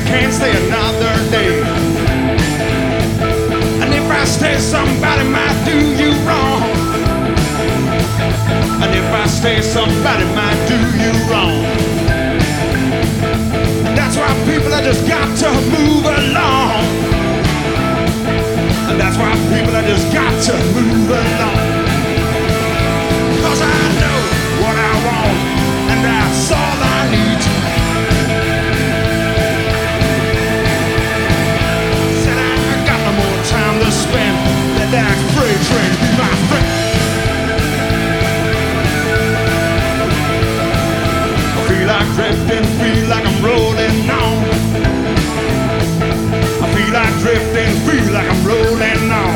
can't stay another day. And if I stay, somebody might do you wrong. And if I stay, somebody might do you wrong. And that's why people have just got to move along. And that's why people have just got to move along. 'Cause I know what I want, and that's all I need to. Said I got no more time to spend. Let that freight train be my friend. I feel like drifting, feel like I'm rolling on. I feel like drifting, feel like I'm rolling on.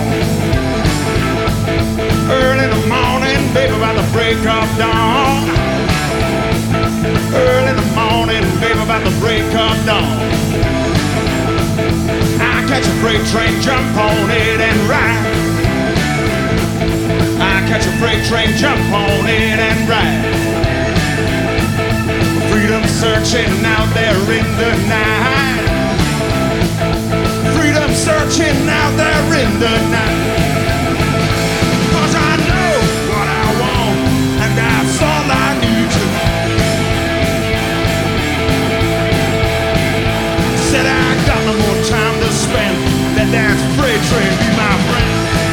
Early in the morning, baby, about the break of dawn. Early in the morning, baby, about the break of dawn. I catch a freight train, jump on it and ride. I catch a freight train, jump on it and ride. Freedom searching out there in the night. Freedom searching out there in the night. 'Cause I know what I want, and that's all I need to. Said I got no more time to spend. Let that freight train be my friend.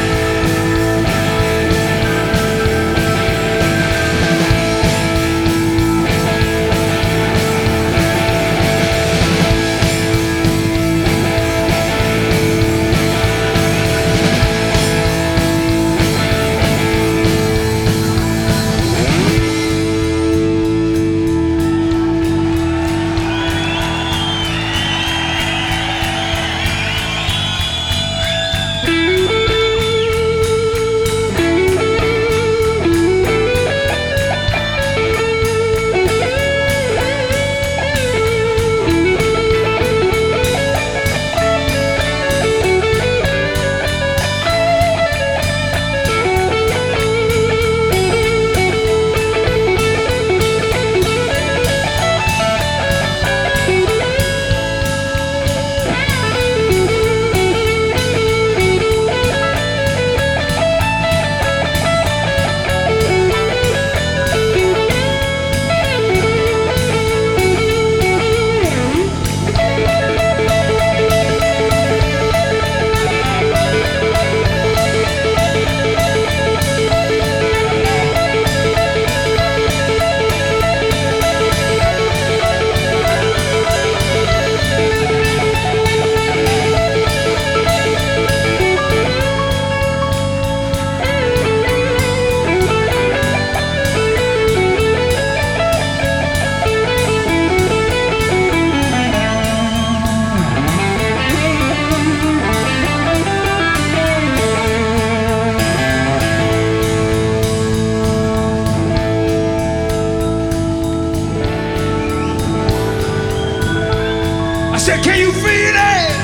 Can you feel it?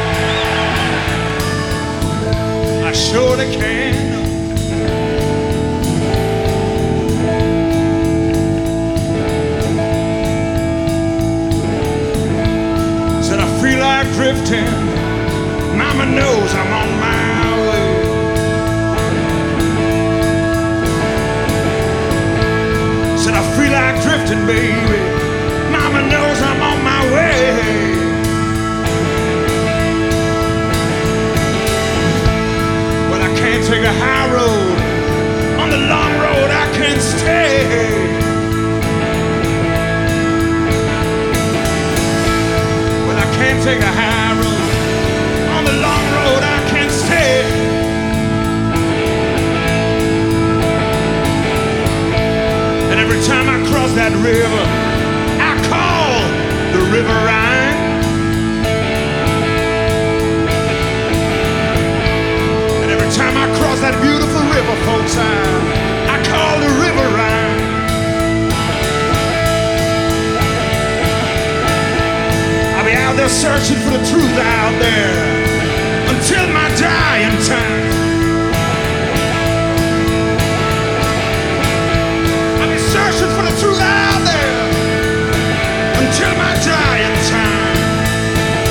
I surely can. Said I feel like drifting. Mama knows I'm on my way. Said I feel like drifting, baby. Mama knows I'm on my way. Take a high road, on the long road I can't stay. Well, I can't take a high road, on the long road I can't stay. And every time I cross that river, I call the River Rhine. Time I cross that beautiful river, folks, I call the River Rhine. I'll be out there searching for the truth out there until my dying time. I'll be searching for the truth out there until my dying time.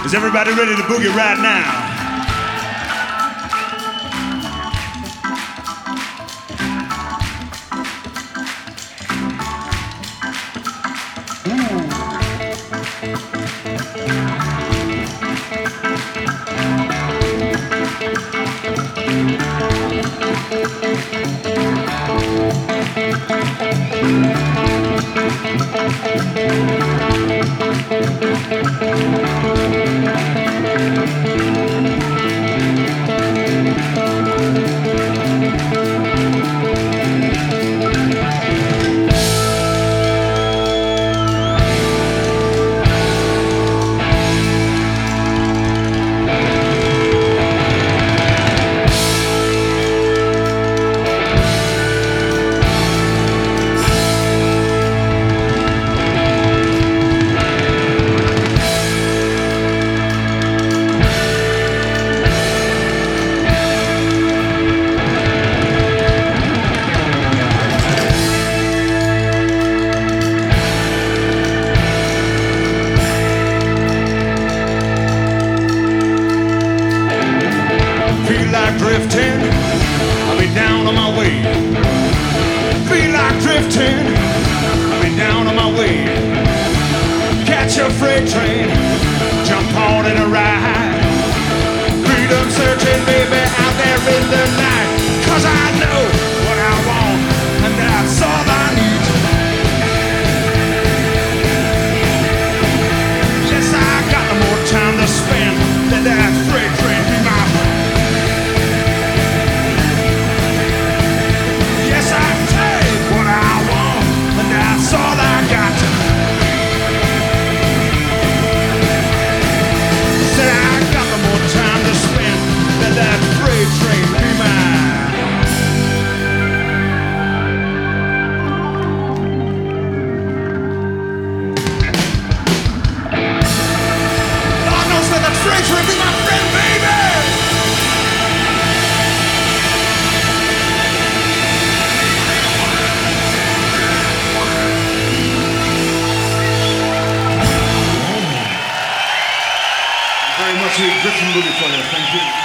Is everybody ready to boogie right now? Drifting, I'll be down on my way. Feel like drifting, I'll be down on my way. Catch a freight train, jump on in a ride. Freedom searching, baby, out there in the night. 'Cause I know what I want, and that's all I need. Yes, I got no more time to spend. Let that freight train be my friend. That's all I got. Said I got no more time to spend. Let that freight train be mine. Lord knows let that freight train be my friend, baby. Very much a Griffin movie for you. Thank you.